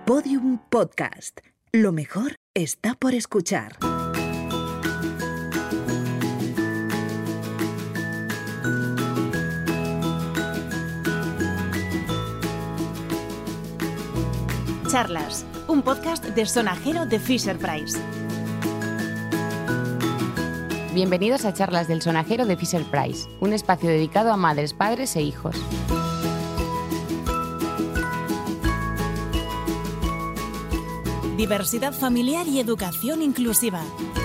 Podium Podcast. Lo mejor está por escuchar. Charlas, un podcast de Sonajero de Fisher-Price. Bienvenidos a Charlas del Sonajero de Fisher-Price, un espacio dedicado a madres, padres e hijos. Diversidad familiar y educación inclusiva.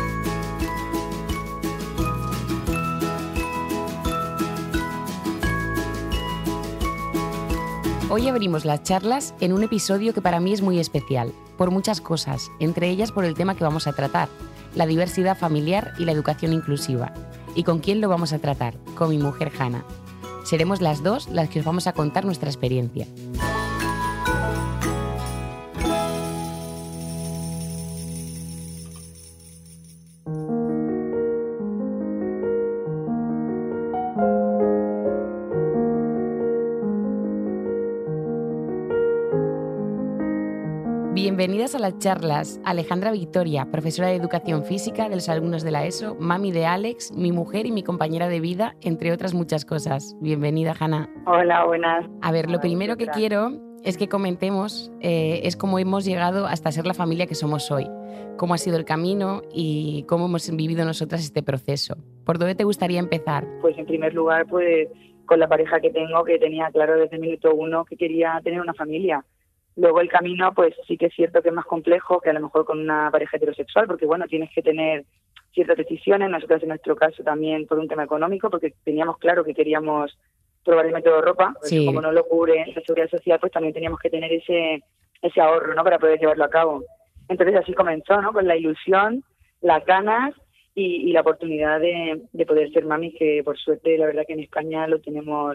Hoy abrimos las charlas en un episodio que para mí es muy especial, por muchas cosas, entre ellas por el tema que vamos a tratar, la diversidad familiar y la educación inclusiva. ¿Y con quién lo vamos a tratar? Con mi mujer Hanna. Seremos las dos las que os vamos a contar nuestra experiencia. Bienvenidas a las charlas, Alejandra Victoria, profesora de Educación Física de los alumnos de la ESO, mami de Alex, mi mujer y mi compañera de vida, entre otras muchas cosas. Bienvenida, Hanna. Hola, buenas. A ver, lo primero que quiero es que comentemos es cómo hemos llegado hasta ser la familia que somos hoy, cómo ha sido el camino y cómo hemos vivido nosotras este proceso. ¿Por dónde te gustaría empezar? Pues en primer lugar, pues con la pareja que tengo, que tenía claro desde el minuto uno que quería tener una familia. Luego el camino, pues sí que es cierto que es más complejo que a lo mejor con una pareja heterosexual, porque bueno, tienes que tener ciertas decisiones. Nosotros en nuestro caso también por un tema económico, porque teníamos claro que queríamos probar el método ropa, Sí. como no lo cubre la seguridad social, pues también teníamos que tener ese ahorro, ¿no?, para poder llevarlo a cabo. Entonces así comenzó, ¿no?, con la ilusión, las ganas y la oportunidad de poder ser mami, que por suerte la verdad que en España lo tenemos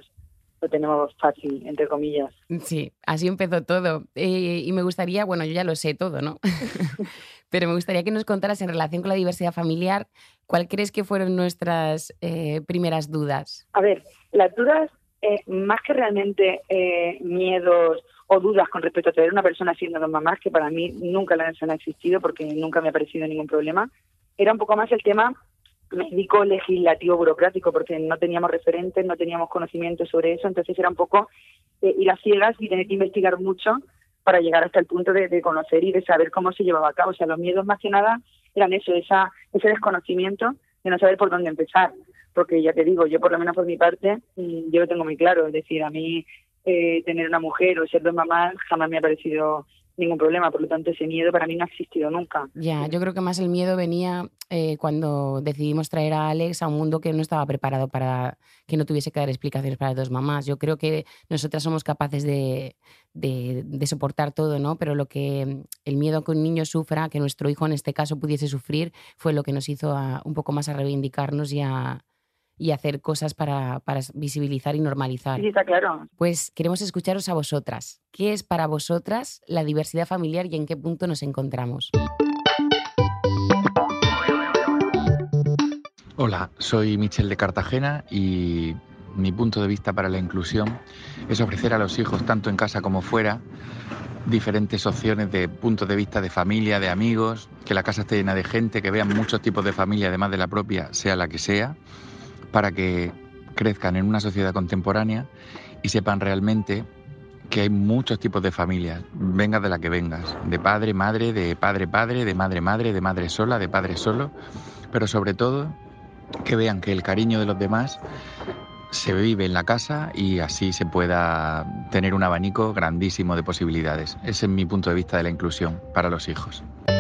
fácil, entre comillas. Sí, así empezó todo. Y me gustaría, bueno, yo ya lo sé todo, ¿no? Pero me gustaría que nos contaras en relación con la diversidad familiar, ¿cuál crees que fueron nuestras primeras dudas? A ver, las dudas, más que realmente miedos o dudas con respecto a tener una persona siendo dos mamás, que para mí nunca las han existido porque nunca me ha parecido ningún problema, era un poco más el tema médico, legislativo, burocrático, porque no teníamos referentes, no teníamos conocimiento sobre eso, entonces era un poco ir a ciegas y tener que investigar mucho para llegar hasta el punto de conocer y de saber cómo se llevaba a cabo. O sea, los miedos más que nada eran eso, ese desconocimiento de no saber por dónde empezar, porque ya te digo, yo por lo menos por mi parte, yo lo tengo muy claro, es decir, a mí tener una mujer o ser dos mamás jamás me ha parecido ningún problema, por lo tanto ese miedo para mí no ha existido nunca. Ya, yo creo que más el miedo venía cuando decidimos traer a Alex a un mundo que no estaba preparado para que no tuviese que dar explicaciones para dos mamás. Yo creo que nosotras somos capaces de soportar todo, ¿no? Pero el miedo que un niño sufra, que nuestro hijo en este caso pudiese sufrir, fue lo que nos hizo un poco más a reivindicarnos y hacer cosas para visibilizar y normalizar. Sí, está claro. Pues queremos escucharos a vosotras. ¿Qué es para vosotras la diversidad familiar y en qué punto nos encontramos? Hola, soy Michel de Cartagena y mi punto de vista para la inclusión es ofrecer a los hijos, tanto en casa como fuera, diferentes opciones de puntos de vista de familia, de amigos, que la casa esté llena de gente, que vean muchos tipos de familia, además de la propia, sea la que sea, para que crezcan en una sociedad contemporánea y sepan realmente que hay muchos tipos de familias, vengas de la que vengas, de padre, madre, de padre, padre, de madre, madre, de madre sola, de padre solo, pero sobre todo que vean que el cariño de los demás se vive en la casa y así se pueda tener un abanico grandísimo de posibilidades. Ese es mi punto de vista de la inclusión para los hijos.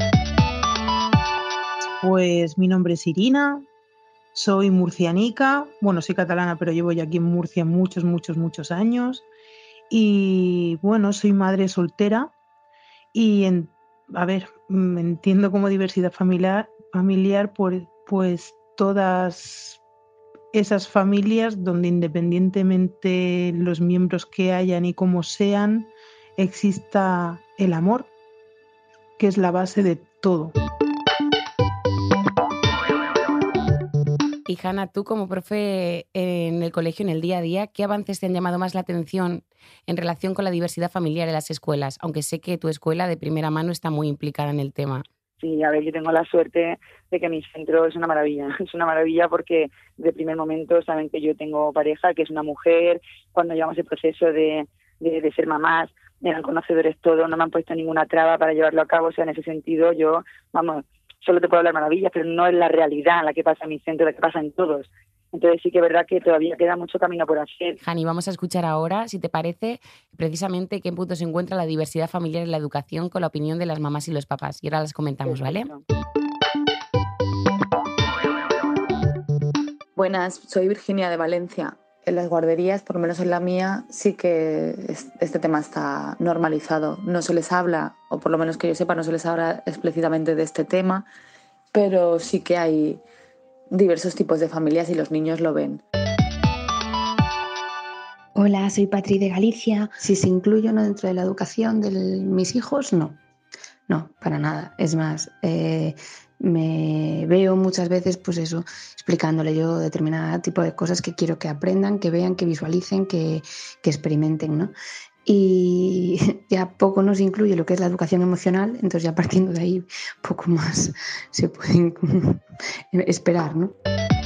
Pues mi nombre es Irina. Soy murcianica, bueno, soy catalana, pero llevo ya aquí en Murcia muchos años. Y bueno, soy madre soltera y, entiendo como diversidad familiar pues todas esas familias donde independientemente los miembros que hayan y cómo sean, exista el amor, que es la base de todo. Y Hanna, tú como profe en el colegio, en el día a día, ¿qué avances te han llamado más la atención en relación con la diversidad familiar en las escuelas? Aunque sé que tu escuela de primera mano está muy implicada en el tema. Sí, a ver, yo tengo la suerte de que mi centro es una maravilla. Es una maravilla porque de primer momento saben que yo tengo pareja, que es una mujer. Cuando llevamos el proceso de ser mamás, eran conocedores todos, no me han puesto ninguna traba para llevarlo a cabo. O sea, en ese sentido yo, vamos, solo te puedo hablar maravillas, pero no es la realidad la que pasa en mi centro, la que pasa en todos. Entonces sí que es verdad que todavía queda mucho camino por hacer. Hani, vamos a escuchar ahora, si te parece, precisamente qué punto se encuentra la diversidad familiar en la educación con la opinión de las mamás y los papás. Y ahora las comentamos, ¿vale? Buenas, soy Virginia de Valencia. En las guarderías, por lo menos en la mía, sí que este tema está normalizado. No se les habla, o por lo menos que yo sepa, no se les habla explícitamente de este tema, pero sí que hay diversos tipos de familias y los niños lo ven. Hola, soy Patri de Galicia. Si se incluye o no dentro de la educación de mis hijos, no. No, para nada. Es más, me veo muchas veces, pues eso, explicándole yo determinado tipo de cosas que quiero que aprendan, que vean, que visualicen, que experimenten, ¿no? Y ya poco nos incluye lo que es la educación emocional, entonces ya partiendo de ahí poco más se pueden esperar, ¿no?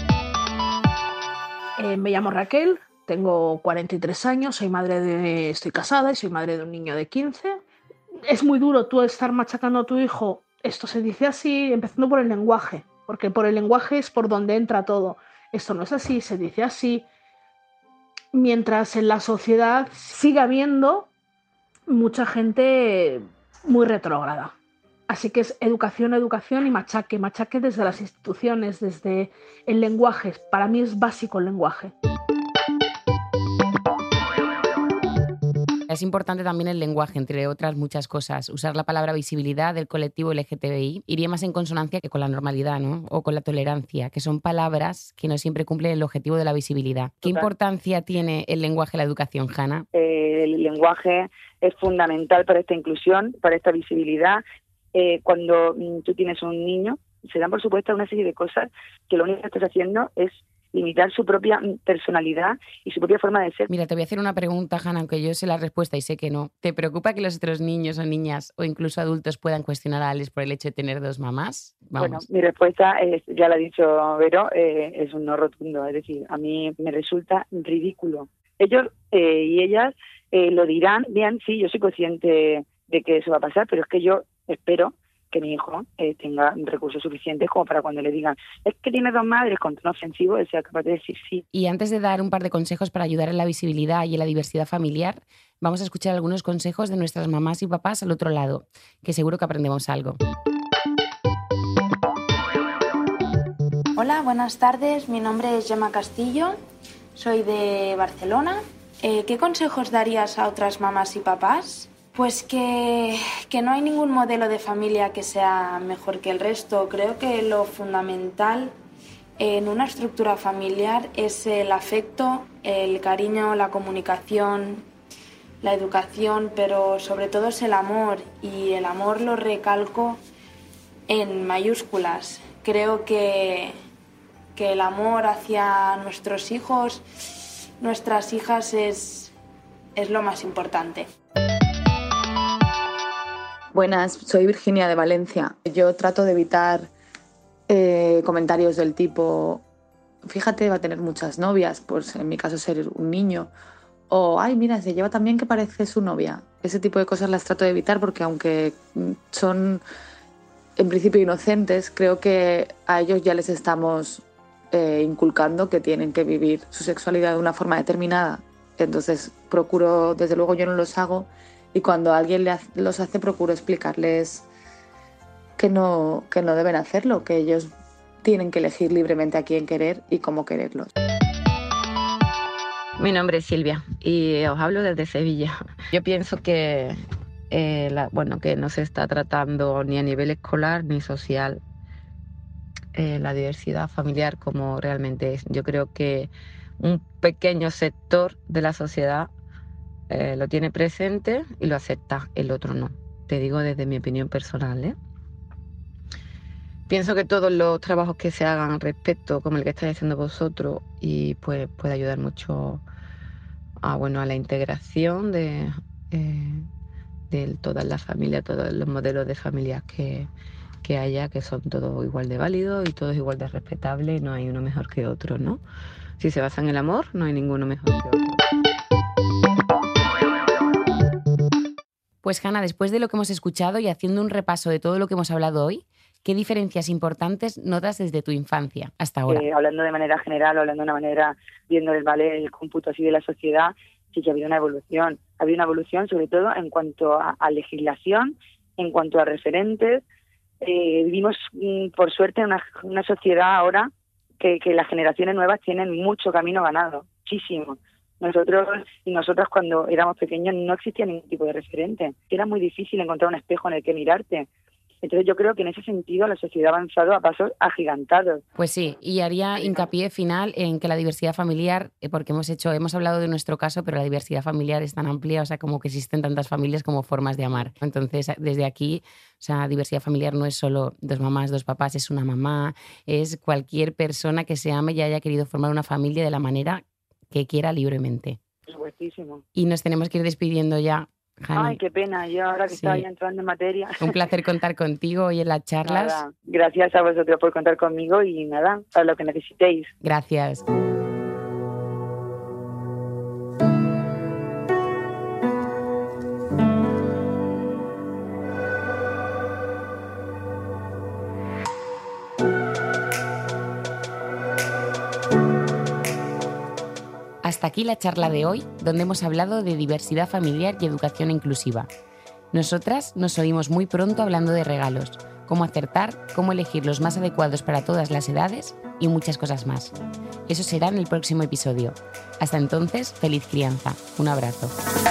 Me llamo Raquel, tengo 43 años, estoy casada y soy madre de un niño de 15. Es muy duro tú estar machacando a tu hijo, esto se dice así, empezando por el lenguaje, porque por el lenguaje es por donde entra todo. Esto no es así, se dice así. Mientras en la sociedad siga habiendo mucha gente muy retrógrada. Así que es educación, educación y machaque desde las instituciones, desde el lenguaje. Para mí es básico el lenguaje. Es importante también el lenguaje, entre otras muchas cosas. Usar la palabra visibilidad del colectivo LGTBI iría más en consonancia que con la normalidad, ¿no? O con la tolerancia, que son palabras que no siempre cumplen el objetivo de la visibilidad. ¿Qué importancia tiene el lenguaje en la educación, Hanna? El lenguaje es fundamental para esta inclusión, para esta visibilidad. Cuando tú tienes un niño, se dan por supuesto una serie de cosas que lo único que estás haciendo es limitar su propia personalidad y su propia forma de ser. Mira, te voy a hacer una pregunta, Hanna, aunque yo sé la respuesta y sé que no. ¿Te preocupa que los otros niños o niñas o incluso adultos puedan cuestionar a Alex por el hecho de tener dos mamás? Vamos. Bueno, mi respuesta es, ya la ha dicho Vero, es un no rotundo. Es decir, a mí me resulta ridículo. Ellos y ellas lo dirán, bien, sí, yo soy consciente de que eso va a pasar, pero es que yo espero que mi hijo tenga recursos suficientes como para cuando le digan es que tiene dos madres con tono ofensivo, él sea capaz de decir sí. Y antes de dar un par de consejos para ayudar en la visibilidad y en la diversidad familiar, vamos a escuchar algunos consejos de nuestras mamás y papás al otro lado, que seguro que aprendemos algo. Hola, buenas tardes. Mi nombre es Gemma Castillo, soy de Barcelona. ¿Qué consejos darías a otras mamás y papás? Pues que no hay ningún modelo de familia que sea mejor que el resto. Creo que lo fundamental en una estructura familiar es el afecto, el cariño, la comunicación, la educación, pero sobre todo es el amor. Y el amor lo recalco en mayúsculas. Creo que el amor hacia nuestros hijos, nuestras hijas es lo más importante. Buenas, soy Virginia de Valencia. Yo trato de evitar comentarios del tipo, fíjate, va a tener muchas novias, pues en mi caso ser un niño, o ay, mira, se lleva tan bien que parece su novia. Ese tipo de cosas las trato de evitar porque aunque son en principio inocentes, creo que a ellos ya les estamos inculcando que tienen que vivir su sexualidad de una forma determinada. Entonces procuro, desde luego yo no los hago, y cuando alguien los hace procuro explicarles que no deben hacerlo, que ellos tienen que elegir libremente a quién querer y cómo quererlos. Mi nombre es Silvia y os hablo desde Sevilla. Yo pienso que que no se está tratando ni a nivel escolar ni social la diversidad familiar como realmente es. Yo creo que un pequeño sector de la sociedad lo tiene presente y lo acepta, el otro no. Te digo desde mi opinión personal, Pienso que todos los trabajos que se hagan al respecto, como el que estáis haciendo vosotros, y pues puede ayudar mucho a la integración de todas las familias, todos los modelos de familias que haya, que son todos igual de válidos y todos igual de respetables, no hay uno mejor que otro, ¿no? Si se basa en el amor, no hay ninguno mejor que otro. Pues Hanna, después de lo que hemos escuchado y haciendo un repaso de todo lo que hemos hablado hoy, ¿qué diferencias importantes notas desde tu infancia hasta ahora? Hablando de manera general, hablando de una manera, viendo el cómputo así de la sociedad, sí que ha habido una evolución. Ha habido una evolución sobre todo en cuanto a legislación, en cuanto a referentes. Vivimos, por suerte, en una sociedad ahora que las generaciones nuevas tienen mucho camino ganado, muchísimo. Nosotros y nosotras cuando éramos pequeños no existía ningún tipo de referente. Era muy difícil encontrar un espejo en el que mirarte. Entonces yo creo que en ese sentido la sociedad ha avanzado a pasos agigantados. Pues sí, y haría hincapié final en que la diversidad familiar, porque hemos hablado de nuestro caso, pero la diversidad familiar es tan amplia, o sea, como que existen tantas familias como formas de amar. Entonces, desde aquí, o sea, diversidad familiar no es solo 2 mamás, 2 papás, es una mamá, es cualquier persona que se ame y haya querido formar una familia de la manera que quiera libremente. Supuestísimo. Y nos tenemos que ir despidiendo ya. Hanna. Ay, qué pena, yo ahora que estaba ya entrando en materia. Un placer contar contigo hoy en las charlas. Nada, gracias a vosotros por contar conmigo y nada, para lo que necesitéis. Gracias. Hasta aquí la charla de hoy, donde hemos hablado de diversidad familiar y educación inclusiva. Nosotras nos oímos muy pronto hablando de regalos, cómo acertar, cómo elegir los más adecuados para todas las edades y muchas cosas más. Eso será en el próximo episodio. Hasta entonces, feliz crianza. Un abrazo.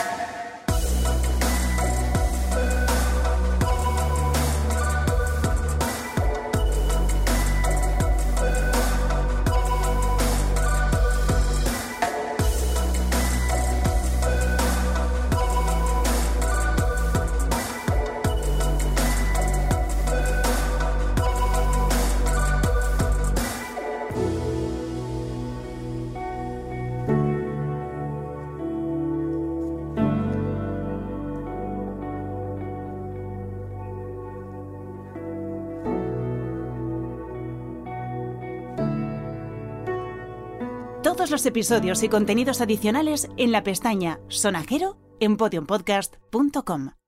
Todos los episodios y contenidos adicionales en la pestaña Sonajero en podiumpodcast.com.